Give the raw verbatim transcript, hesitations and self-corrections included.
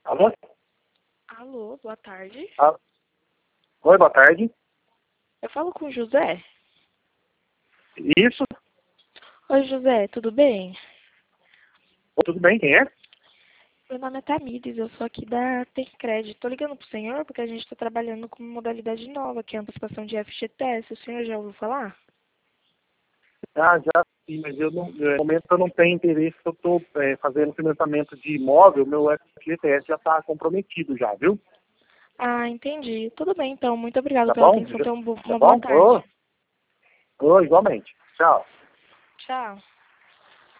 Alô? Alô, boa tarde. Ah, oi, boa tarde. Eu falo com o José? Isso? Oi, José, tudo bem? Tudo bem, quem é? Meu nome é Tamires, eu sou aqui da Tem Crédito. Tô ligando pro senhor porque a gente está trabalhando com uma modalidade nova, que é a antecipação de F G T S. O senhor já ouviu falar? Ah, já sim, mas eu não, no momento eu não tenho interesse, eu estou é, fazendo financiamento de imóvel, meu F G T S já está comprometido já, viu? Ah, entendi. Tudo bem, então. Muito obrigado Tá pela bom? atenção. Tenha um bo- Tá uma boa bom? tarde. Ô, ô, igualmente. Tchau. Tchau.